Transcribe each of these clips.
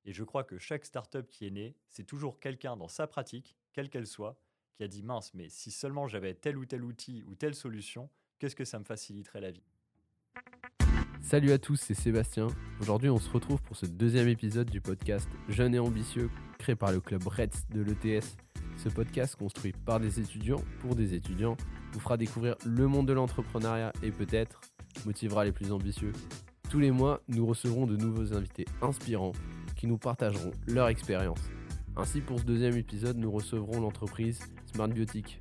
Et je crois que chaque startup qui est née, c'est toujours quelqu'un dans sa pratique, quelle qu'elle soit, qui a dit mince, mais si seulement j'avais tel ou tel outil ou telle solution, qu'est-ce que ça me faciliterait la vie? Salut à tous, c'est Sébastien. Aujourd'hui, on se retrouve pour ce deuxième épisode du podcast Jeune et ambitieux, créé par le club RETS de l'ETS. Ce podcast, construit par des étudiants pour des étudiants, vous fera découvrir le monde de l'entrepreneuriat et peut-être motivera les plus ambitieux. Tous les mois, nous recevrons de nouveaux invités inspirants qui nous partageront leur expérience. Ainsi, pour ce deuxième épisode, nous recevrons l'entreprise Smart Biotic.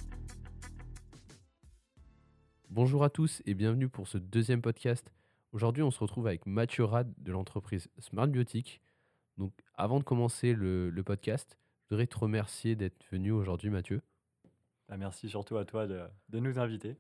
Bonjour à tous et bienvenue pour ce deuxième podcast. Aujourd'hui, on se retrouve avec Mathieu Rad de l'entreprise Smart Biotic. Donc, avant de commencer le podcast, je voudrais te remercier d'être venu aujourd'hui, Mathieu. Bah, merci surtout à toi de nous inviter.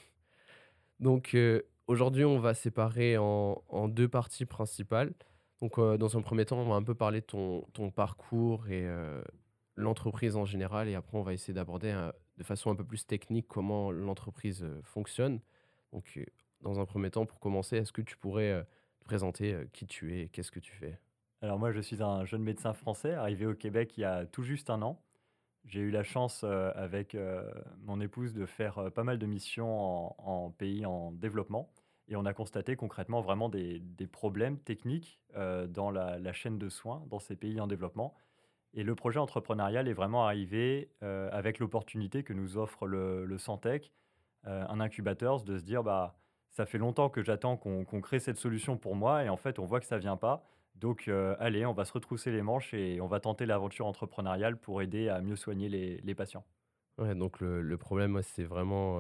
Donc, aujourd'hui, on va séparer en deux parties principales. Donc, dans un premier temps, on va un peu parler de ton parcours et l'entreprise en général. Et après, on va essayer d'aborder de façon un peu plus technique comment l'entreprise fonctionne. Donc, dans un premier temps, pour commencer, est-ce que tu pourrais te présenter qui tu es et qu'est-ce que tu fais? Alors moi, je suis un jeune médecin français arrivé au Québec il y a tout juste un an. J'ai eu la chance avec mon épouse de faire pas mal de missions en pays en développement. Et on a constaté concrètement vraiment des problèmes techniques dans la chaîne de soins dans ces pays en développement. Et le projet entrepreneurial est vraiment arrivé avec l'opportunité que nous offre le Santec, un incubateur, de se dire, bah, ça fait longtemps que j'attends qu'on crée cette solution pour moi et en fait, on voit que ça vient pas. Donc, allez, on va se retrousser les manches et on va tenter l'aventure entrepreneuriale pour aider à mieux soigner les patients. Ouais, donc le problème, ouais, c'est vraiment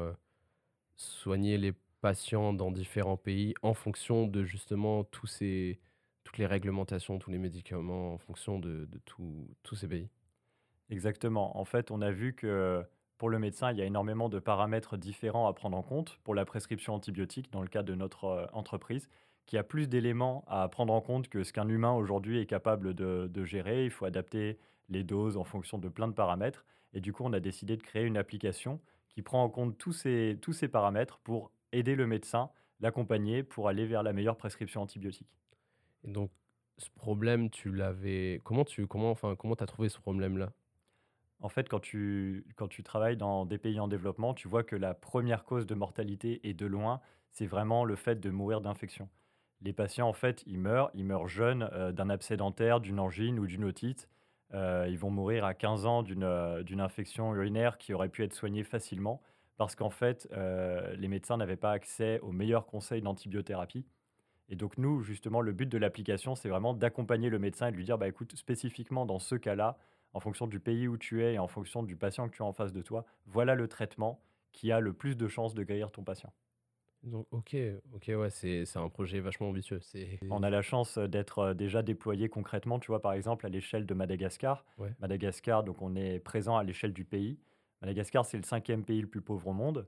soigner les patients dans différents pays en fonction de justement toutes les réglementations, tous les médicaments, en fonction de tous ces pays. Exactement. En fait, on a vu que pour le médecin, il y a énormément de paramètres différents à prendre en compte pour la prescription antibiotique dans le cas de notre entreprise, qui a plus d'éléments à prendre en compte que ce qu'un humain aujourd'hui est capable de gérer. Il faut adapter les doses en fonction de plein de paramètres. Et du coup, on a décidé de créer une application qui prend en compte tous ces paramètres pour aider le médecin, l'accompagner pour aller vers la meilleure prescription antibiotique. Et donc, ce problème, tu l'avais. Comment t'as trouvé ce problème-là? En fait, quand tu travailles dans des pays en développement, tu vois que la première cause de mortalité et de loin, c'est vraiment le fait de mourir d'infection. Les patients, en fait, ils meurent jeunes d'un abcès dentaire, d'une angine ou d'une otite. Ils vont mourir à 15 ans d'une infection urinaire qui aurait pu être soignée facilement parce qu'en fait, les médecins n'avaient pas accès aux meilleurs conseils d'antibiothérapie. Et donc nous, justement, le but de l'application, c'est vraiment d'accompagner le médecin et de lui dire, bah écoute, spécifiquement dans ce cas-là, en fonction du pays où tu es et en fonction du patient que tu as en face de toi, voilà le traitement qui a le plus de chances de guérir ton patient. Donc, ok, ouais, c'est un projet vachement ambitieux. On a la chance d'être déjà déployé concrètement, tu vois, par exemple, à l'échelle de Madagascar. Ouais, Madagascar, donc on est présent à l'échelle du pays. Madagascar, c'est le cinquième pays le plus pauvre au monde.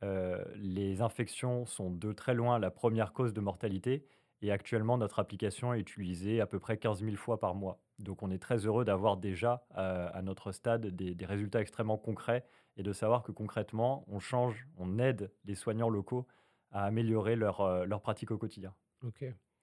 Les infections sont de très loin la première cause de mortalité. Et actuellement, notre application est utilisée à peu près 15 000 fois par mois. Donc on est très heureux d'avoir déjà à notre stade des résultats extrêmement concrets et de savoir que concrètement, on change, on aide les soignants locaux à améliorer leur pratique au quotidien. ok.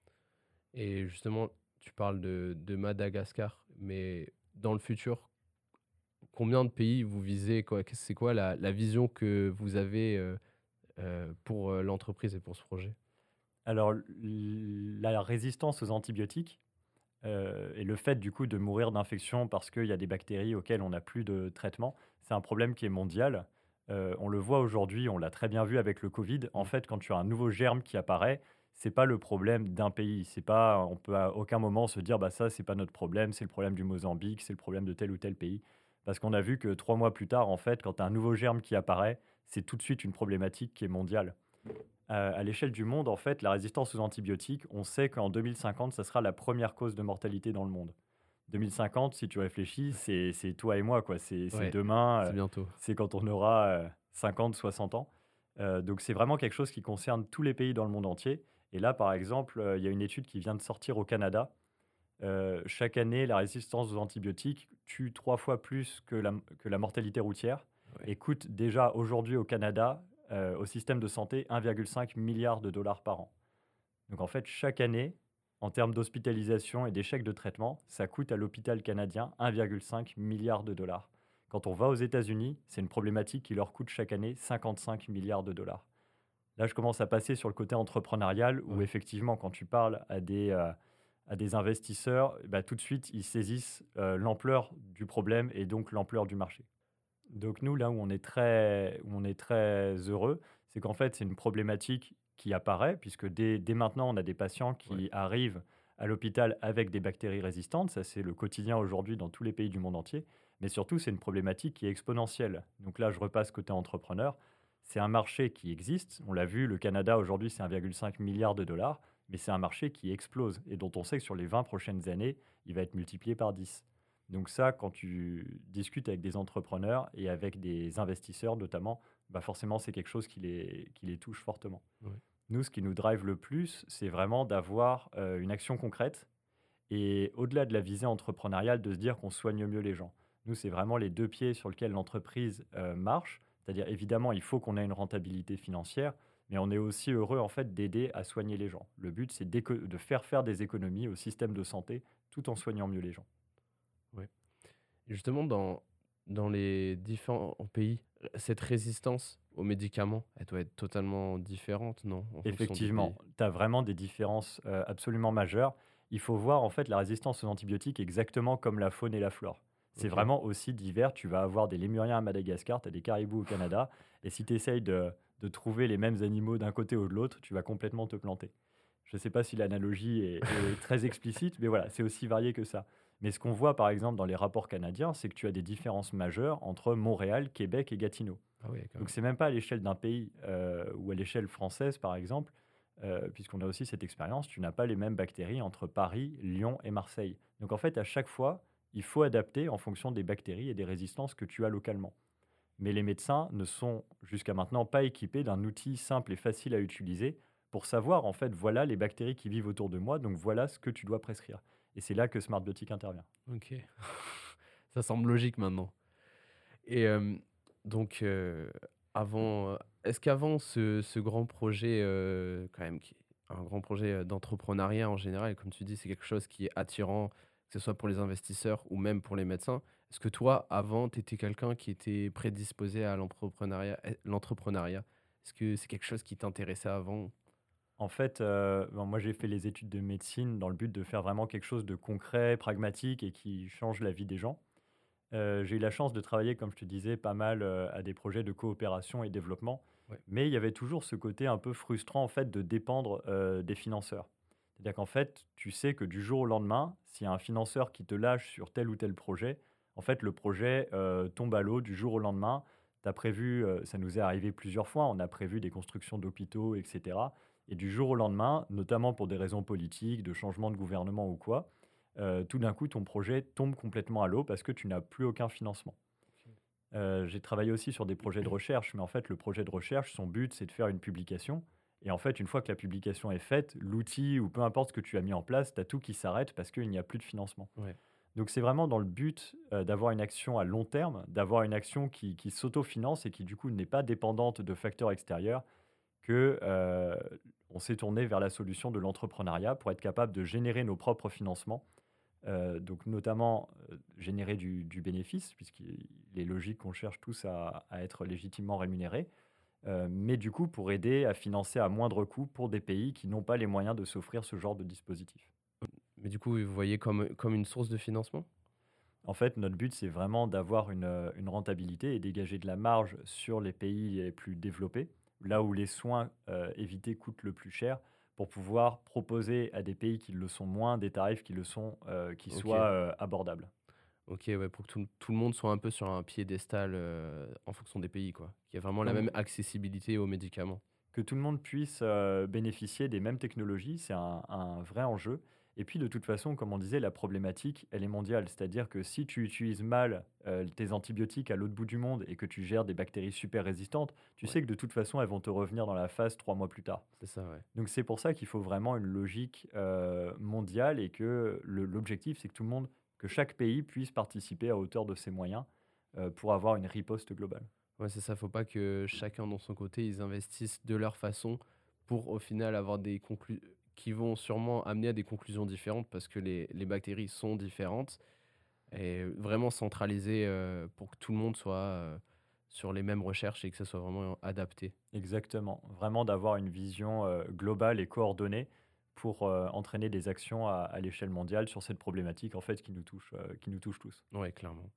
Et justement, tu parles de Madagascar, mais dans le futur, combien de pays vous visez, quoi? C'est quoi la vision que vous avez pour l'entreprise et pour ce projet? Alors, la résistance aux antibiotiques et le fait du coup de mourir d'infection parce qu'il y a des bactéries auxquelles on n'a plus de traitement, c'est un problème qui est mondial. On le voit aujourd'hui, on l'a très bien vu avec le Covid. En Mm. fait, quand tu as un nouveau germe qui apparaît, c'est pas le problème d'un pays. C'est pas, on peut à aucun moment se dire, bah ça, c'est pas notre problème, c'est le problème du Mozambique, c'est le problème de tel ou tel pays. Parce qu'on a vu que 3 mois plus tard, en fait, quand tu as un nouveau germe qui apparaît, c'est tout de suite une problématique qui est mondiale. À l'échelle du monde, en fait, la résistance aux antibiotiques, on sait qu'en 2050, ça sera la première cause de mortalité dans le monde. 2050, si tu réfléchis, c'est toi et moi, quoi. C'est Ouais, demain, c'est bientôt. c'est quand on aura 50, 60 ans. Donc c'est vraiment quelque chose qui concerne tous les pays dans le monde entier. Et là, par exemple, il y a une étude qui vient de sortir au Canada. Chaque année, la résistance aux antibiotiques tue 3 fois plus que la mortalité routière Ouais. et coûte déjà aujourd'hui au Canada, au système de santé, 1,5 milliard de dollars par an. Donc en fait, chaque année, En termes d'hospitalisation et d'échecs de traitement, ça coûte à l'hôpital canadien 1,5 milliard de dollars. Quand on va aux États-Unis, c'est une problématique qui leur coûte chaque année 55 milliards de dollars. Là, je commence à passer sur le côté entrepreneurial où Ouais. effectivement, quand tu parles à des investisseurs, bah, tout de suite, ils saisissent l'ampleur du problème et donc l'ampleur du marché. Donc nous, là où on est très heureux, c'est qu'en fait, c'est une problématique qui apparaît, puisque dès maintenant, on a des patients Ouais. qui arrivent à l'hôpital avec des bactéries résistantes. Ça, c'est le quotidien aujourd'hui dans tous les pays du monde entier. Mais surtout, c'est une problématique qui est exponentielle. Donc là, je repasse côté entrepreneur. C'est un marché qui existe. On l'a vu, le Canada, aujourd'hui, c'est 1,5 milliard de dollars. Mais c'est un marché qui explose et dont on sait que sur les 20 prochaines années, il va être multiplié par 10. Donc ça, quand tu discutes avec des entrepreneurs et avec des investisseurs notamment, bah forcément, c'est quelque chose qui les touche fortement. Ouais. Nous, ce qui nous drive le plus, c'est vraiment d'avoir une action concrète et au-delà de la visée entrepreneuriale, de se dire qu'on soigne mieux les gens. Nous, c'est vraiment les deux pieds sur lesquels l'entreprise marche. C'est-à-dire, évidemment, il faut qu'on ait une rentabilité financière, mais on est aussi heureux en fait d'aider à soigner les gens. Le but, c'est de faire des économies au système de santé tout en soignant mieux les gens. Ouais. Et justement, dans les différents pays, cette résistance aux médicaments, elle doit être totalement différente, non? En fonction des Effectivement, pays? tu as vraiment des différences, absolument majeures. Il faut voir, en fait, la résistance aux antibiotiques exactement comme la faune et la flore. C'est OK. vraiment aussi divers. Tu vas avoir des lémuriens à Madagascar, tu as des caribous au Canada et si tu essayes de trouver les mêmes animaux d'un côté ou de l'autre, tu vas complètement te planter. Je ne sais pas si l'analogie est très explicite, mais voilà, c'est aussi varié que ça. Mais ce qu'on voit, par exemple, dans les rapports canadiens, c'est que tu as des différences majeures entre Montréal, Québec et Gatineau. Ah ouais, quand Donc même. c'est même pas à l'échelle d'un pays, ou à l'échelle française, par exemple, puisqu'on a aussi cette expérience, tu n'as pas les mêmes bactéries entre Paris, Lyon et Marseille. Donc en fait, à chaque fois, il faut adapter en fonction des bactéries et des résistances que tu as localement. Mais les médecins ne sont jusqu'à maintenant pas équipés d'un outil simple et facile à utiliser pour savoir, en fait, voilà les bactéries qui vivent autour de moi, donc voilà ce que tu dois prescrire. Et c'est là que SmartBiotic intervient. OK. Ça semble logique maintenant. Et donc avant, est-ce qu'avant ce grand projet, quand même qui est un grand projet, d'entrepreneuriat en général, comme tu dis, c'est quelque chose qui est attirant, que ce soit pour les investisseurs ou même pour les médecins. Est-ce que toi, avant, tu étais quelqu'un qui était prédisposé à l'entrepreneuriat? Est-ce que c'est quelque chose qui t'intéressait avant? En fait, bon, moi j'ai fait les études de médecine dans le but de faire vraiment quelque chose de concret, pragmatique et qui change la vie des gens. J'ai eu la chance de travailler, comme je te disais, pas mal, à des projets de coopération et développement, Ouais, mais il y avait toujours ce côté un peu frustrant, en fait, de dépendre, des financeurs. C'est-à-dire qu'en fait, tu sais que du jour au lendemain, s'il y a un financeur qui te lâche sur tel ou tel projet, en fait, le projet, tombe à l'eau du jour au lendemain. Tu as prévu, ça nous est arrivé plusieurs fois, on a prévu des constructions d'hôpitaux et cetera et du jour au lendemain, notamment pour des raisons politiques, de changement de gouvernement ou quoi, tout d'un coup, ton projet tombe complètement à l'eau parce que tu n'as plus aucun financement. OK. J'ai travaillé aussi sur des projets de recherche, mais en fait, le projet de recherche, son but, c'est de faire une publication et en fait, une fois que la publication est faite, l'outil ou peu importe ce que tu as mis en place, tu as tout qui s'arrête parce qu'il n'y a plus de financement. Ouais. Donc c'est vraiment dans le but, d'avoir une action à long terme, d'avoir une action qui s'autofinance et qui, du coup, n'est pas dépendante de facteurs extérieurs que, on s'est tourné vers la solution de l'entrepreneuriat pour être capable de générer nos propres financements. Donc notamment, générer du bénéfice puisqu'il est logique qu'on cherche tous à être légitimement rémunérés, mais du coup pour aider à financer à moindre coût pour des pays qui n'ont pas les moyens de s'offrir ce genre de dispositif. Mais du coup, vous voyez comme une source de financement? En fait, notre but, c'est vraiment d'avoir une rentabilité et dégager de la marge sur les pays les plus développés, là où les soins, évités coûtent le plus cher, pour pouvoir proposer à des pays qui le sont moins, des tarifs qui le sont, qui OK. soient, abordables. OK, ouais, pour que tout le monde soit un peu sur un piédestal, en fonction des pays, quoi. Qu'il y ait vraiment la même Comme accessibilité aux médicaments. que tout le monde puisse, bénéficier des mêmes technologies, c'est un vrai enjeu et puis de toute façon, comme on disait, la problématique, elle est mondiale. C'est-à-dire que si tu utilises mal, tes antibiotiques à l'autre bout du monde et que tu gères des bactéries super résistantes, tu Ouais, sais que de toute façon, elles vont te revenir dans la face 3 mois plus tard. c'est ça, ouais. Donc c'est pour ça qu'il faut vraiment une logique, mondiale et que l'objectif, c'est que tout le monde que chaque pays puisse participer à hauteur de ses moyens, pour avoir une riposte globale. Ouais, c'est ça, faut pas que chacun dans son côté, ils investissent de leur façon pour au final avoir des conclu qui vont sûrement amener à des conclusions différentes parce que les bactéries sont différentes et vraiment centraliser pour que tout le monde soit sur les mêmes recherches et que ça soit vraiment adapté. Exactement. Vraiment d'avoir une vision, globale et coordonnée pour, entraîner des actions à l'échelle mondiale sur cette problématique, en fait, qui nous touche tous. Ouais, clairement.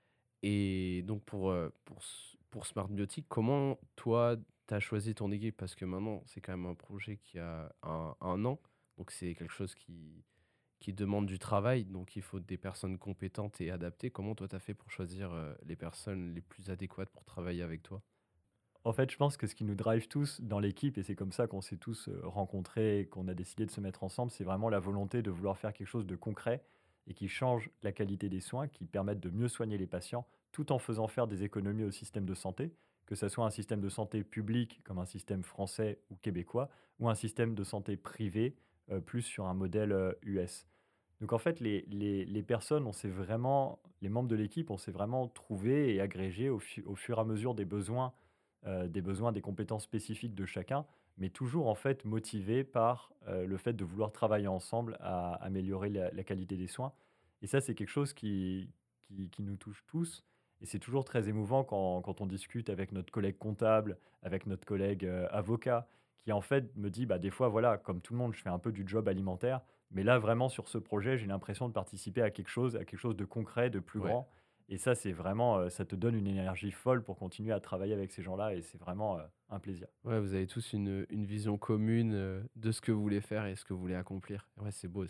Et donc pour Smart Biotic, comment toi, tu as choisi ton équipe? Parce que maintenant, c'est quand même un projet qui a un an, donc c'est quelque chose qui demande du travail, donc il faut des personnes compétentes et adaptées. Comment toi, tu as fait pour choisir, les personnes les plus adéquates pour travailler avec toi? En fait, je pense que ce qui nous drive tous dans l'équipe et c'est comme ça qu'on s'est tous, rencontrés et qu'on a décidé de se mettre ensemble, c'est vraiment la volonté de vouloir faire quelque chose de concret et qui change la qualité des soins, qui permettent de mieux soigner les patients, tout en faisant faire des économies au système de santé, que ça soit un système de santé public comme un système français ou québécois ou un système de santé privé, plus sur un modèle, US. Donc en fait, les personnes, on s'est vraiment les membres de l'équipe, on s'est vraiment trouvés et agrégés au fur et à mesure des besoins, des compétences spécifiques de chacun, mais toujours en fait motivés par, le fait de vouloir travailler ensemble à améliorer la qualité des soins. Et ça, c'est quelque chose qui nous touche tous et c'est toujours très émouvant quand on discute avec notre collègue comptable, avec notre collègue, avocat, qui en fait me dit: «Bah, des fois, voilà, comme tout le monde, je fais un peu du job alimentaire, mais là, vraiment sur ce projet, j'ai l'impression de participer à quelque chose de concret, de plus Ouais. grand». Et ça, c'est vraiment, ça te donne une énergie folle pour continuer à travailler avec ces gens-là et c'est vraiment, un plaisir. Ouais, vous avez tous une vision commune, de ce que vous voulez faire et ce que vous voulez accomplir. Ouais, c'est beau,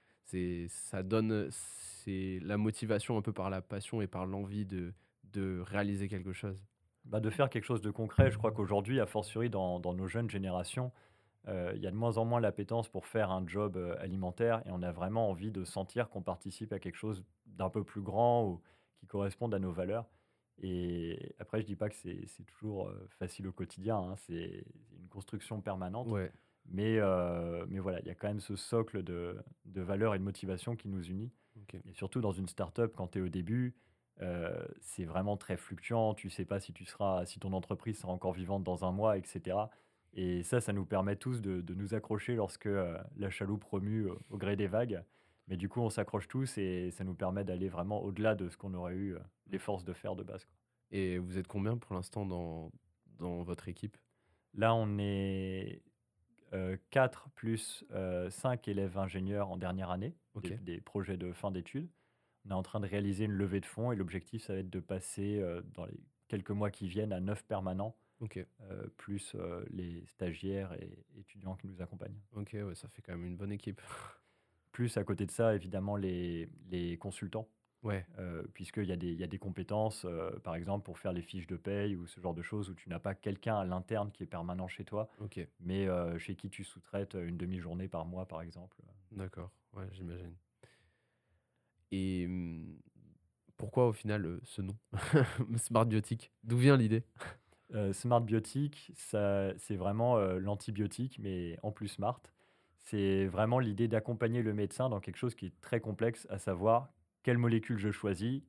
ça donne, c'est la motivation un peu par la passion et par l'envie de réaliser quelque chose. Bah, de faire quelque chose de concret, je crois qu'aujourd'hui, a fortiori dans nos jeunes générations, il y a de moins en moins l'appétence pour faire un job, alimentaire et on a vraiment envie de sentir qu'on participe à quelque chose d'un peu plus grand ou qui corresponde à nos valeurs. Et après, je dis pas que c'est toujours, facile au quotidien, hein, c'est une construction permanente. Ouais, Mais voilà, il y a quand même ce socle de valeurs et de motivation qui nous unit OK. et surtout dans une start-up quand tu es au début, c'est vraiment très fluctuant. Tu sais pas si ton entreprise sera encore vivante dans un mois et cetera et ça nous permet tous de nous accrocher lorsque, la chaloupe remue au gré des vagues. Mais du coup, on s'accroche tous et ça nous permet d'aller vraiment au-delà de ce qu'on aurait eu, les forces de faire de base, quoi. Et vous êtes combien pour l'instant dans votre équipe? Là, on est 4 plus, 5 élèves ingénieurs en dernière année, OK, des projets de fin d'études. On est en train de réaliser une levée de fonds et l'objectif, ça va être de passer, dans les quelques mois qui viennent à 9 permanents, OK, plus, les stagiaires et étudiants qui nous accompagnent. OK, ouais, ça fait quand même une bonne équipe. Plus à côté de ça, évidemment, les consultants, Ouais, il y a des compétences, par exemple, pour faire les fiches de paye ou ce genre de choses où tu n'as pas quelqu'un à l'interne qui est permanent chez toi, OK, mais chez qui tu sous-traites, une demi-journée par mois, par exemple. d'accord, ouais, j'imagine. Et pourquoi au final, ce nom? Smart Biotic? D'où vient l'idée? Smart Biotique, ça c'est vraiment, l'antibiotique, mais en plus smart. C'est vraiment l'idée d'accompagner le médecin dans quelque chose qui est très complexe, à savoir quelle molécule je choisis,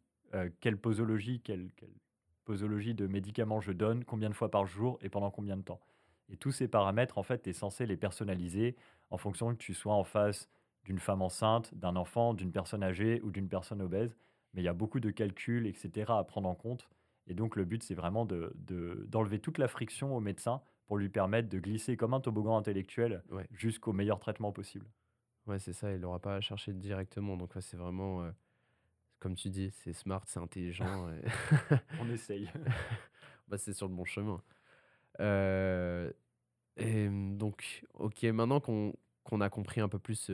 quelle posologie de médicaments je donne, combien de fois par jour et pendant combien de temps. Et tous ces paramètres, en fait, tu es censé les personnaliser en fonction que tu sois en face d'une femme enceinte, d'un enfant, d'une personne âgée ou d'une personne obèse. Mais il y a beaucoup de calculs et cetera à prendre en compte et donc le but, c'est vraiment d'enlever toute la friction au médecin pour lui permettre de glisser comme un toboggan intellectuel Ouais, jusqu'au meilleur traitement possible. ouais, c'est ça, il aura pas à chercher directement, donc ouais, c'est vraiment, comme tu dis, c'est smart, c'est intelligent et On essaye. bah, c'est sur le bon chemin. Heu donc OK, maintenant qu'on a compris un peu plus,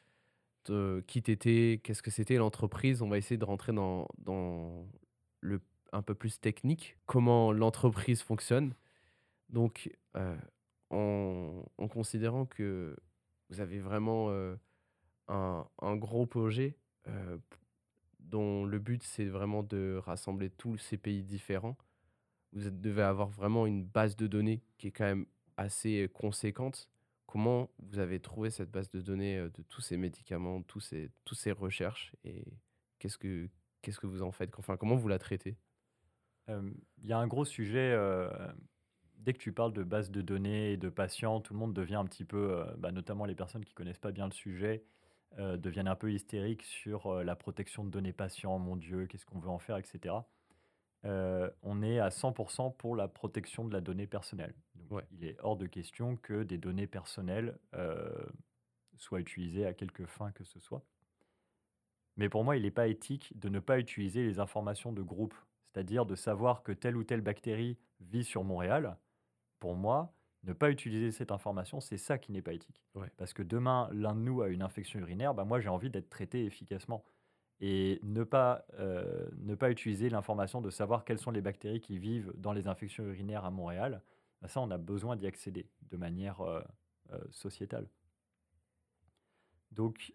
de qui tu qu'est-ce que c'était l'entreprise, on va essayer de rentrer dans le un peu plus technique, comment l'entreprise fonctionne. Donc, en considérant que vous avez vraiment, un gros projet, p dont le but, c'est vraiment de rassembler tous ces pays différents. Devez avoir vraiment une base de données qui est quand même assez, conséquente. Comment vous avez trouvé cette base de données, de tous ces médicaments, tous ces recherches et qu'est-ce que vous en faites? Enfin, comment vous la traitez? Il y a un gros sujet, dès que tu parles de base de données et de patients, tout le monde devient un petit peu, notamment les personnes qui connaissent pas bien le sujet, deviennent un peu hystériques sur, la protection de données patients. «Mon Dieu, qu'est-ce qu'on veut en faire?» et cetera. On est à 100 pour la protection de la donnée personnelle. Donc Ouais, il est hors de question que des données personnelles, soient utilisées à quelque fin que ce soit. Mais pour moi, il n'est pas éthique de ne pas utiliser les informations de groupe. C'est-à-dire de savoir que telle ou telle bactérie vit sur Montréal. Pour moi, ne pas utiliser cette information, c'est ça qui n'est pas éthique. ouais. Parce que demain, l'un de nous a une infection urinaire, bah moi j'ai envie d'être traité efficacement. Et ne pas utiliser l'information de savoir quelles sont les bactéries qui vivent dans les infections urinaires à Montréal, bah ça on a besoin d'y accéder de manière sociétale. Donc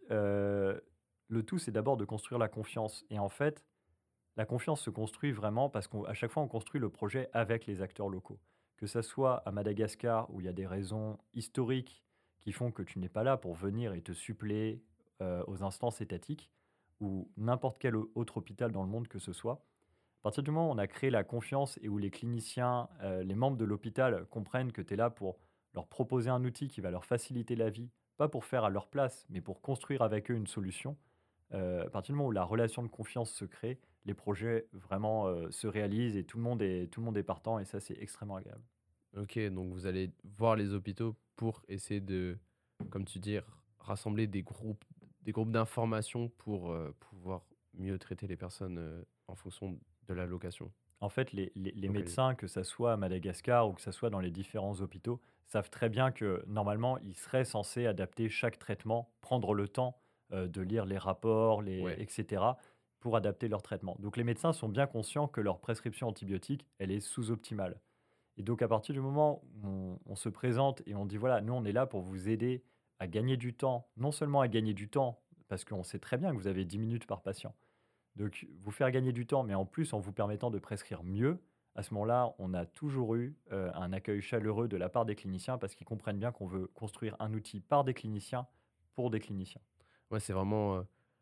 le tout c'est d'abord de construire la confiance. Et en fait, la confiance se construit vraiment parce qu'à chaque fois, on construit le projet avec les acteurs locaux. Que ça soit à Madagascar, où il y a des raisons historiques qui font que tu n'es pas là pour venir et te suppléer aux instances étatiques, ou n'importe quel autre hôpital dans le monde que ce soit. À partir du moment où on a créé la confiance et où les cliniciens, les membres de l'hôpital comprennent que tu es là pour leur proposer un outil qui va leur faciliter la vie, pas pour faire à leur place, mais pour construire avec eux une solution, à partir du moment où la relation de confiance se crée, les projets vraiment, se réalisent et tout le monde est partant et ça, c'est extrêmement agréable. OK, donc vous allez voir les hôpitaux pour essayer de, comme tu dis, rassembler des groupes d'informations pour, pouvoir mieux traiter les personnes, en fonction de la location, En fait, les localisation. médecins, que ça soit à Madagascar ou que ça soit dans les différents hôpitaux, savent très bien que normalement, ils seraient censés adapter chaque traitement, prendre le temps, de lire les rapports, les Ouais, et cetera, pour adapter leur traitement. Donc les médecins sont bien conscients que leur prescription antibiotique, elle est sous-optimale. Et donc à partir du moment où on se présente et on dit: «Voilà, nous on est là pour vous aider à gagner du temps», non seulement à gagner du temps, parce qu'on sait très bien que vous avez 10 minutes par patient. Donc vous faire gagner du temps, mais en plus en vous permettant de prescrire mieux, à ce moment-là, on a toujours eu, un accueil chaleureux de la part des cliniciens parce qu'ils comprennent bien qu'on veut construire un outil par des cliniciens, pour des cliniciens. ouais, c'est vraiment,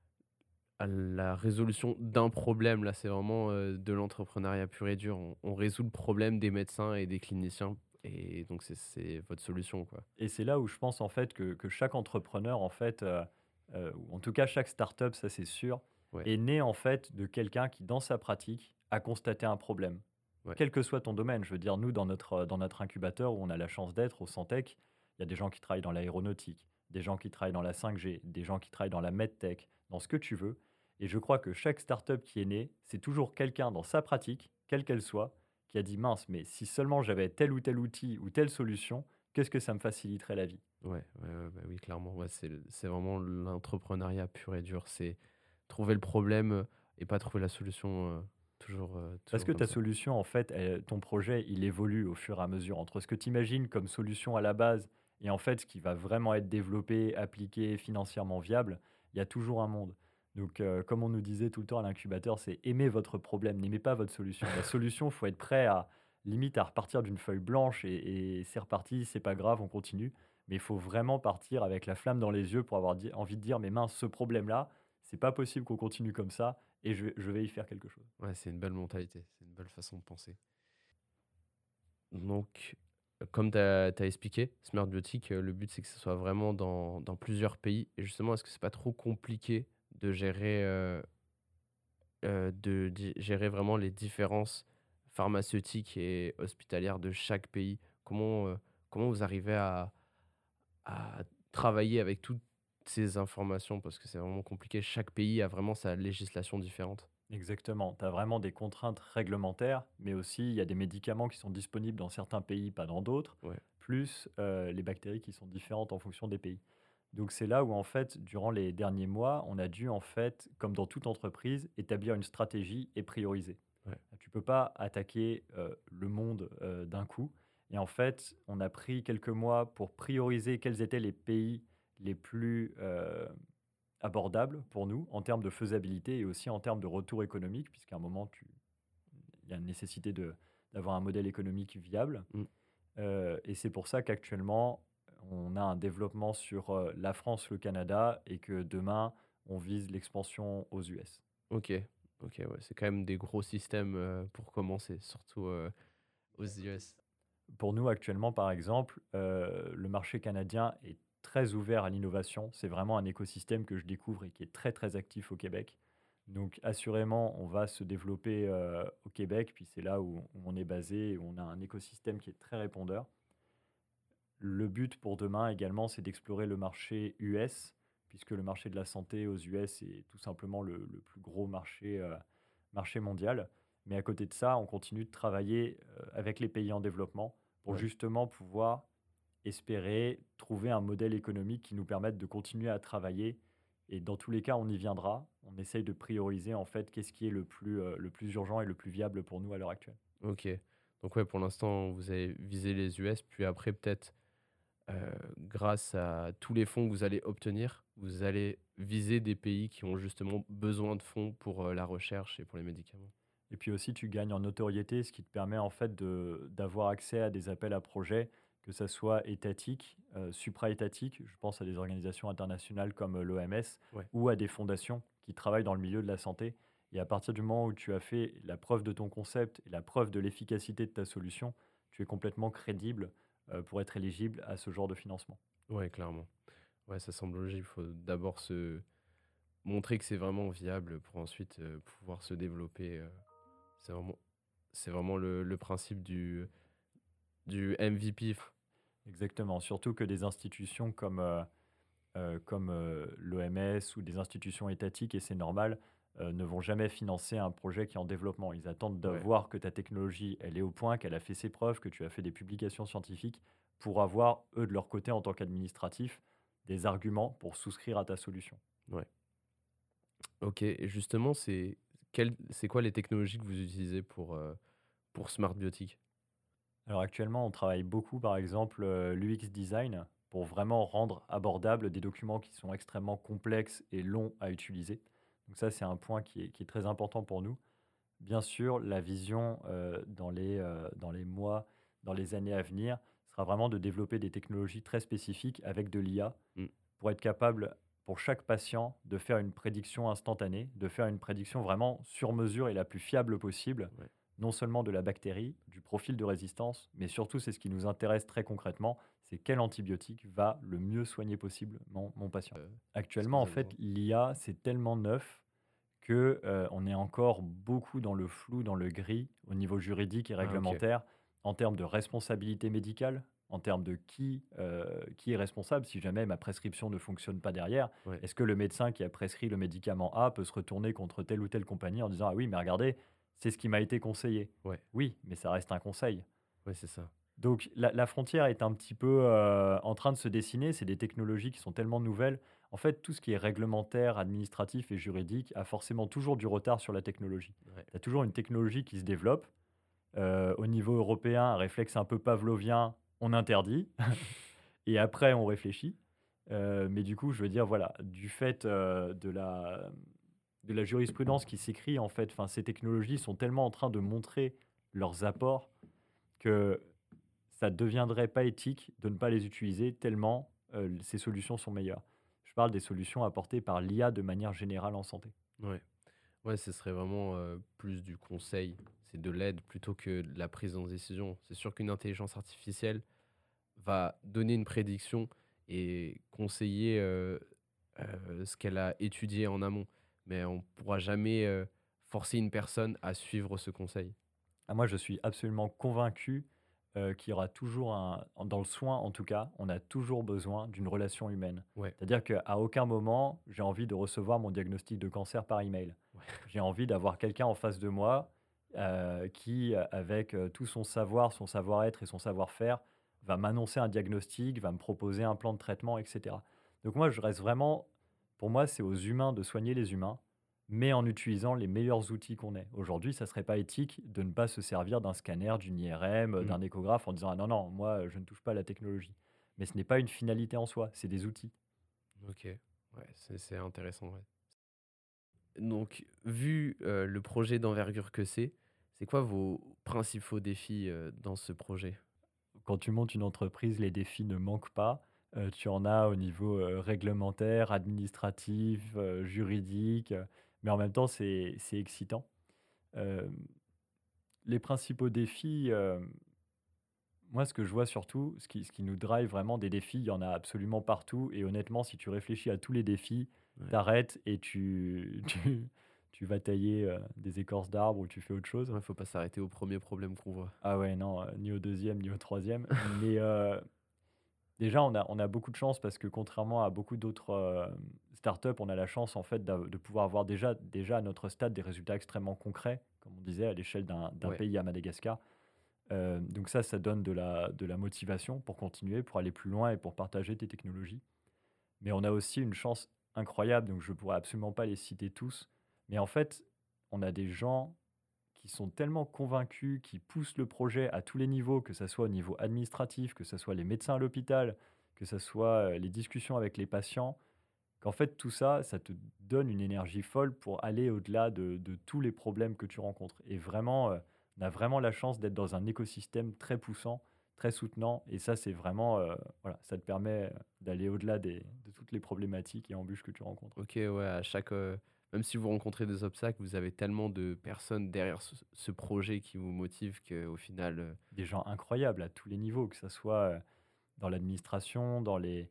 à la résolution d'un problème, là, c'est vraiment, de l'entrepreneuriat pur et dur. On résout le problème des médecins et des cliniciens et donc c'est votre solution, quoi. Et c'est là où je pense en fait que chaque entrepreneur en fait, ou en tout cas chaque start-up, ça c'est sûr, Ouais, est né en fait de quelqu'un qui dans sa pratique a constaté un problème. ouais, Quel que soit ton domaine, je veux dire nous dans notre incubateur où on a la chance d'être au Santec, il y a des gens qui travaillent dans l'aéronautique, des gens qui travaillent dans la 5G, des gens qui travaillent dans la medtech, dans ce que tu veux. Et je crois que chaque start-up qui est née, c'est toujours quelqu'un dans sa pratique, quelle qu'elle soit, qui a dit: «Mince, mais si seulement j'avais tel ou tel outil ou telle solution, qu'est-ce que ça me faciliterait la vie?» ouais, bah, oui, clairement, ouais, c'est vraiment l'entrepreneuriat pur et dur. C'est trouver le problème, et pas trouver la solution, Parce toujours que comme ta ça. solution, en fait, ton projet, il évolue au fur et à mesure entre ce que tu imagines comme solution à la base et en fait ce qui va vraiment être développé, appliqué, financièrement viable, il y a toujours un monde. Donc, comme on nous disait tout le temps à l'incubateur, c'est aimez votre problème, n'aimez pas votre solution. La solution, il faut être prêt à limite à repartir d'une feuille blanche et c'est reparti, c'est pas grave, on continue. Mais il faut vraiment partir avec la flamme dans les yeux pour avoir envie de dire, mais mince, ce problème-là, c'est pas possible qu'on continue comme ça et je vais y faire quelque chose. Ouais, c'est une belle mentalité, c'est une belle façon de penser. Donc, comme tu as expliqué, Smart Biotique, le but, c'est que ce soit vraiment dans plusieurs pays et justement, est-ce que c'est pas trop compliqué de gérer, gérer vraiment les différences pharmaceutiques et hospitalières de chaque pays? Comment vous arrivez à travailler avec toutes ces informations? Parce que c'est vraiment compliqué. Chaque pays a vraiment sa législation différente. Exactement, tu as vraiment des contraintes réglementaires, mais aussi il y a des médicaments qui sont disponibles dans certains pays, pas dans d'autres, Ouais, plus les bactéries qui sont différentes en fonction des pays. Donc c'est là où en fait, durant les derniers mois, on a dû en fait, comme dans toute entreprise, établir une stratégie et prioriser. ouais, Tu peux pas attaquer le monde d'un coup. Et en fait, on a pris quelques mois pour prioriser quels étaient les pays les plus abordable pour nous en termes de faisabilité et aussi en termes de retour économique, puisqu'à un moment, il y a une nécessité d'avoir un modèle économique viable. mmh, Et c'est pour ça qu'actuellement, on a un développement sur la France, le Canada, et que demain, on vise l'expansion aux US. OK, OK, ouais, c'est quand même des gros systèmes, pour commencer, surtout, aux US. Pour nous, actuellement, par exemple, le marché canadien est très ouvert à l'innovation. C'est vraiment un écosystème que je découvre et qui est très, très actif au Québec. Donc assurément, on va se développer, au Québec, puis c'est là où on est basé et où on a un écosystème qui est très répondeur. Le but pour demain également, c'est d'explorer le marché US, puisque le marché de la santé aux US est tout simplement le plus gros marché mondial. Mais à côté de ça, on continue de travailler avec les pays en développement pour Ouais. justement pouvoir espérer trouver un modèle économique qui nous permette de continuer à travailler. Et dans tous les cas, on y viendra. On essaye de prioriser en fait qu'est-ce qui est le plus urgent et le plus viable pour nous à l'heure actuelle. OK. Donc ouais, pour l'instant, vous avez visé les US, puis après peut-être, grâce à tous les fonds que vous allez obtenir, vous allez viser des pays qui ont justement besoin de fonds pour, la recherche et pour les médicaments. Et puis aussi, tu gagnes en notoriété, ce qui te permet en fait d'avoir accès à des appels à projets, que ça soit étatique, supra-étatique, je pense à des organisations internationales comme l'OMS, Ouais. ou à des fondations qui travaillent dans le milieu de la santé. Et à partir du moment où tu as fait la preuve de ton concept et la preuve de l'efficacité de ta solution, tu es complètement crédible pour être éligible à ce genre de financement. Ouais, clairement. Ouais, ça semble logique. Il faut d'abord se montrer que c'est vraiment viable pour ensuite, pouvoir se développer, c'est vraiment le principe du MVP. Exactement, surtout que des institutions comme l'OMS ou des institutions étatiques, et c'est normal, ne vont jamais financer un projet qui est en développement. Ils attendent de Ouais. voir que ta technologie, elle est au point, qu'elle a fait ses preuves, que tu as fait des publications scientifiques pour avoir, eux, de leur côté, en tant qu'administratif, des arguments pour souscrire à ta solution. Ouais. OK, et justement, c'est quoi les technologies que vous utilisez pour Smart Biotic? Alors actuellement, on travaille beaucoup, par exemple, l'UX design pour vraiment rendre abordables des documents qui sont extrêmement complexes et longs à utiliser. Donc ça, c'est un point qui est très important pour nous. Bien sûr, la vision, dans les mois, dans les années à venir, sera vraiment de développer des technologies très spécifiques avec de l'IA Mmh, pour être capable, pour chaque patient, de faire une prédiction instantanée, de faire une prédiction vraiment sur mesure et la plus fiable possible, ouais. non seulement de la bactérie, du profil de résistance, mais surtout, c'est ce qui nous intéresse très concrètement, c'est quel antibiotique va le mieux soigner possible mon patient. Qu'est-ce que Actuellement, vous en avez fait, besoin? l'IA, c'est tellement neuf que, on est encore beaucoup dans le flou, dans le gris, au niveau juridique et Ah OK, réglementaire, en termes de responsabilité médicale, en termes de qui est responsable si jamais ma prescription ne fonctionne pas derrière. ouais, Est-ce que le médecin qui a prescrit le médicament A peut se retourner contre telle ou telle compagnie en disant: «Ah oui, mais regardez, c'est ce qui m'a été conseillé». ouais, Oui, mais ça reste un conseil. ouais, c'est ça. Donc la frontière est un petit peu, en train de se dessiner. C'est des technologies qui sont tellement nouvelles. En fait, tout ce qui est réglementaire, administratif et juridique a forcément toujours du retard sur la technologie. Ouais, Tu as toujours une technologie qui se développe. Au niveau européen, un réflexe un peu pavlovien, on interdit et après on réfléchit. Mais du coup, je veux dire, voilà, du fait, de la jurisprudence qui s'écrit, en fait, enfin, ces technologies sont tellement en train de montrer leurs apports que ça ne deviendrait pas éthique de ne pas les utiliser tellement, ces solutions sont meilleures. Je parle des solutions apportées par l'IA de manière générale en santé. ouais. Ouais, ce serait vraiment, plus du conseil, c'est de l'aide plutôt que de la prise en décision. C'est sûr qu'une intelligence artificielle va donner une prédiction et conseiller, ce qu'elle a étudié en amont, mais on pourra jamais, forcer une personne à suivre ce conseil. Ah moi, je suis absolument convaincu, qu'il y aura toujours dans le soin en tout cas, on a toujours besoin d'une relation humaine. Ouais, C'est-à-dire qu'à aucun moment, j'ai envie de recevoir mon diagnostic de cancer par email. ouais, J'ai envie d'avoir quelqu'un en face de moi, qui, avec, tout son savoir, son savoir-être et son savoir-faire, va m'annoncer un diagnostic, va me proposer un plan de traitement et cetera. Donc moi, je reste vraiment pour moi, c'est aux humains de soigner les humains, mais en utilisant les meilleurs outils qu'on ait. Aujourd'hui, ça serait pas éthique de ne pas se servir d'un scanner, d'une IRM, mmh, d'un échographe en disant: «Ah non, non, moi, je ne touche pas à la technologie». Mais ce n'est pas une finalité en soi, c'est des outils. OK. Ouais, c'est intéressant, ouais. Donc vu, le projet d'envergure que c'est quoi vos principaux défis, dans ce projet? Quand tu montes une entreprise, les défis ne manquent pas. Tu en as au niveau, réglementaire, administratif, juridique, mais en même temps, c'est excitant. Hem, les principaux défis, Moi, ce que je vois surtout, ce qui nous drive vraiment des défis, il y en a absolument partout et honnêtement, si tu réfléchis à tous les défis, Ouais. t'arrêtes et tu tu vas tailler, des écorces d'arbres ou tu fais autre chose. Ouais, faut pas s'arrêter au premier problème qu'on voit. Ah ouais, non, ni au deuxième ni au troisième. Mais, déjà, on a beaucoup de chance parce que contrairement à beaucoup d'autres, startups, on a la chance en fait de pouvoir avoir déjà à notre stade des résultats extrêmement concrets, comme on disait à l'échelle d'un Ouais, pays à Madagascar. Donc ça donne de la motivation pour continuer, pour aller plus loin et pour partager tes technologies. Mais on a aussi une chance incroyable, donc je ne pourrais absolument pas les citer tous. Mais en fait, on a des gens qui sont tellement convaincus, qui poussent le projet à tous les niveaux, que ça soit au niveau administratif, que ce soit les médecins à l'hôpital, que ce soit, les discussions avec les patients, qu'en fait tout ça, ça te donne une énergie folle pour aller au-delà de tous les problèmes que tu rencontres. Et vraiment, on a vraiment la chance d'être dans un écosystème très poussant, très soutenant et ça c'est vraiment, voilà, ça te permet, d'aller au-delà de toutes les problématiques et embûches que tu rencontres. OK, ouais, à chaque, même si vous rencontrez des obstacles, vous avez tellement de personnes derrière ce projet qui vous motive qu'au final, Des gens incroyables à tous les niveaux, que ça soit, dans l'administration,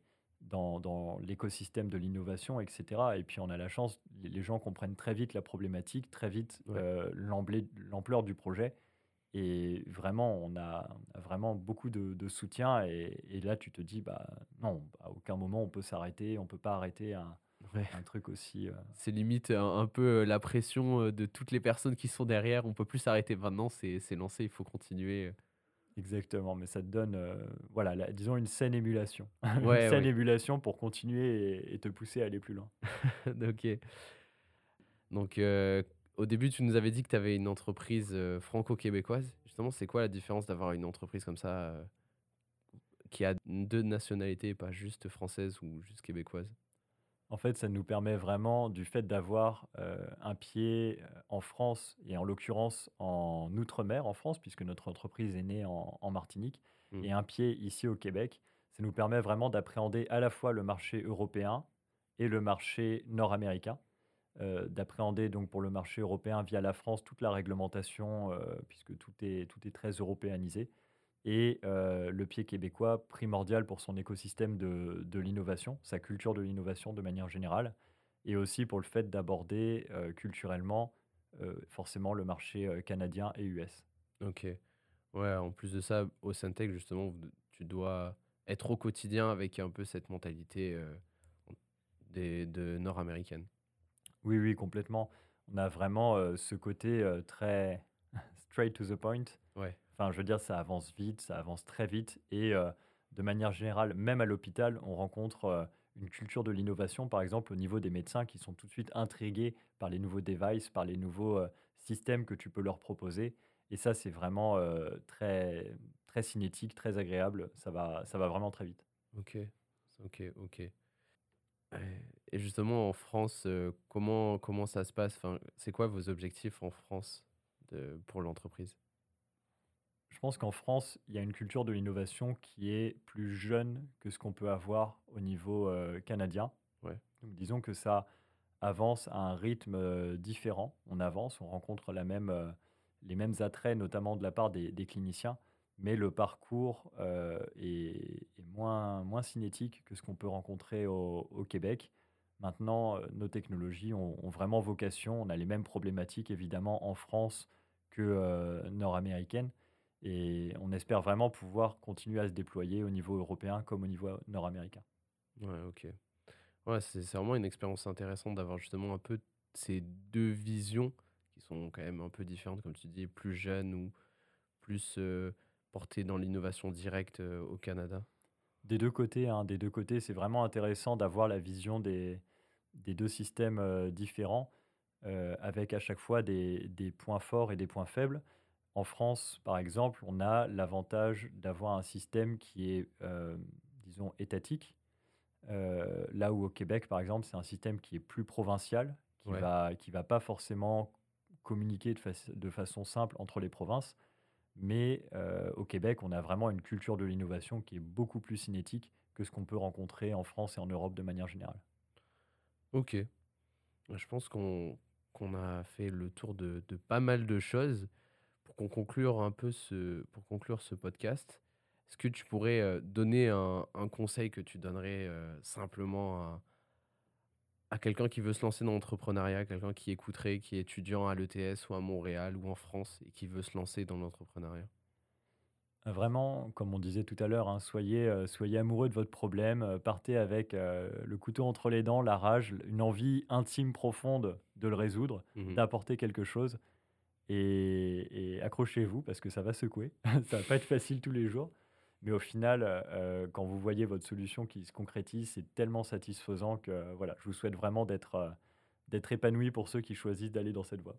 dans l'écosystème de l'innovation et cetera et puis on a la chance, les gens comprennent très vite la problématique, très vite, ouais. l'ampleur du projet et vraiment on a vraiment beaucoup de soutien et là tu te dis: «Bah, non, à aucun moment on peut s'arrêter, on peut pas arrêter Ouais. un truc aussi, C'est limite un peu, la pression, de toutes les personnes qui sont derrière. On peut plus s'arrêter maintenant, c'est lancé, il faut continuer. exactement, mais ça te donne, voilà, la disons une saine émulation. Une Ouais, saine ouais. émulation pour continuer et te pousser à aller plus loin. OK. Donc, au début, tu nous avais dit que tu avais une entreprise, franco-québécoise. Justement, c'est quoi la différence d'avoir une entreprise comme ça, qui a 2 nationalités et pas juste française ou juste québécoise? En fait, ça nous permet vraiment, du fait d'avoir, un pied, en France et en l'occurrence en outre-mer en France, puisque notre entreprise est née en Martinique Mmh. et un pied ici au Québec. Ça nous permet vraiment d'appréhender à la fois le marché européen et le marché nord-américain. D'appréhender donc pour le marché européen via la France toute la réglementation, puisque tout est très européanisé et le pied québécois primordial pour son écosystème de l'innovation, sa culture de l'innovation de manière générale et aussi pour le fait d'aborder, culturellement, forcément le marché, canadien et US. OK. Ouais, en plus de ça, au Syntec, justement, tu dois être au quotidien avec un peu cette mentalité, de nord-américaine. Oui, oui, complètement. On a vraiment, ce côté, très straight to the point. Ouais. Enfin, je veux dire, ça avance vite, ça avance très vite et de manière générale, même à l'hôpital, on rencontre, une culture de l'innovation, par exemple, au niveau des médecins qui sont tout de suite intrigués par les nouveaux devices, par les nouveaux, systèmes que tu peux leur proposer et ça, c'est vraiment, très très cinétique, très agréable. Ça va vraiment très vite. OK. OK, OK. Et justement en France, comment ça se passe? Enfin, c'est quoi vos objectifs en France pour l'entreprise? Je pense qu'en France, il y a une culture de l'innovation qui est plus jeune que ce qu'on peut avoir au niveau, canadien. Ouais. Donc disons que ça avance à un rythme, différent. On avance, on rencontre les mêmes attraits, notamment de la part des cliniciens, mais le parcours, est moins cinétique que ce qu'on peut rencontrer au Québec. Maintenant, nos technologies ont vraiment vocation on a les mêmes problématiques évidemment en France que, nord-américaines et on espère vraiment pouvoir continuer à se déployer au niveau européen comme au niveau, nord-américain. Ouais, OK. Ouais, c'est vraiment une expérience intéressante d'avoir justement un peu ces 2 visions qui sont quand même un peu différentes, comme tu dis, plus jeunes ou plus, portées dans l'innovation directe, au Canada. Des 2 côtés, hein, des 2 côtés, c'est vraiment intéressant d'avoir la vision des 2 systèmes, différents, avec à chaque fois des points forts et des points faibles. En France, par exemple, on a l'avantage d'avoir un système qui est, disons étatique, là où au Québec, par exemple, c'est un système qui est plus provincial, Ouais, qui va pas forcément communiquer de façon simple entre les provinces. Mais au Québec, on a vraiment une culture de l'innovation qui est beaucoup plus cinétique que ce qu'on peut rencontrer en France et en Europe de manière générale. OK. Je pense qu'on a fait le tour de pas mal de choses. Pour conclure ce podcast, Est-ce que tu pourrais donner un conseil que tu donnerais simplement à quelqu'un qui veut se lancer dans l'entrepreneuriat, quelqu'un qui écouterait, qui est étudiant à l'ETS ou à Montréal ou en France et qui veut se lancer dans l'entrepreneuriat? Vraiment, comme on disait tout à l'heure, hein, soyez amoureux de votre problème, partez avec, le couteau entre les dents, la rage, une envie intime profonde de le résoudre, Mhm. d'apporter quelque chose et accrochez-vous parce que ça va secouer. Ça va pas être facile tous les jours, mais au final, quand vous voyez votre solution qui se concrétise, c'est tellement satisfaisant que, voilà, je vous souhaite vraiment d'être épanoui pour ceux qui choisissent d'aller dans cette voie.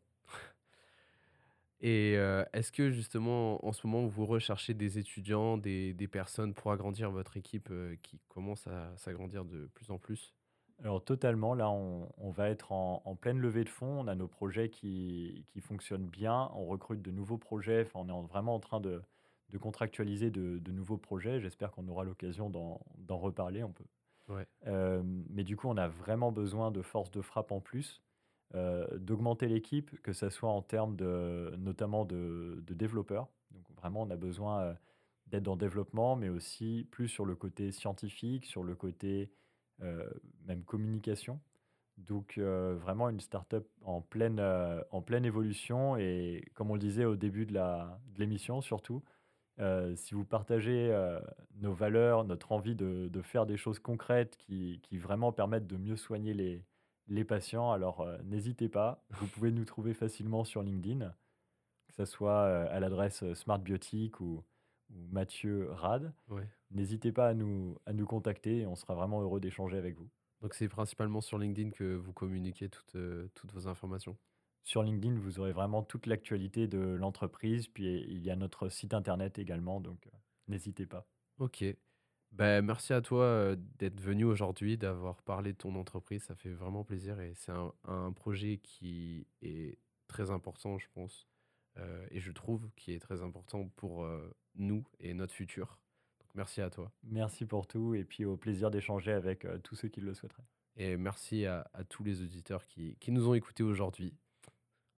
Et est-ce que justement, en ce moment, vous recherchez des étudiants, des personnes pour agrandir votre équipe qui commence à s'agrandir de plus en plus? Alors totalement, là, on va être en pleine levée de fonds. On a nos projets qui fonctionnent bien. On recrute de nouveaux projets. Enfin, on est vraiment en train de contractualiser de nouveaux projets. J'espère qu'on aura l'occasion d'en reparler. On peut. Ouais. Mais du coup, on a vraiment besoin de force de frappe en plus, d'augmenter l'équipe, que ça soit en termes notamment de développeurs. Donc vraiment, on a besoin d'être dans le développement, mais aussi plus sur le côté scientifique, sur le côté même communication. Donc vraiment une startup en pleine évolution et comme on le disait au début de l'émission surtout, si vous partagez nos valeurs, notre envie de faire des choses concrètes qui vraiment permettent de mieux soigner les patients, alors n'hésitez pas. Vous pouvez nous trouver facilement sur LinkedIn, que ce soit à l'adresse Smart Biotic ou Mathieu Rad. Ouais. N'hésitez pas à nous contacter et on sera vraiment heureux d'échanger avec vous. Donc c'est principalement sur LinkedIn que vous communiquez toutes vos informations? Sur LinkedIn, vous aurez vraiment toute l'actualité de l'entreprise, puis il y a notre site internet également, donc n'hésitez pas. OK. Ben merci à toi, d'être venu aujourd'hui, d'avoir parlé de ton entreprise. Ça fait vraiment plaisir et c'est un projet qui est très important, je pense, et je trouve qui est très important pour, nous et notre futur. Donc merci à toi Merci pour tout et puis au plaisir d'échanger avec tous ceux qui le souhaiteraient. et merci à tous les auditeurs qui nous ont écoutés aujourd'hui.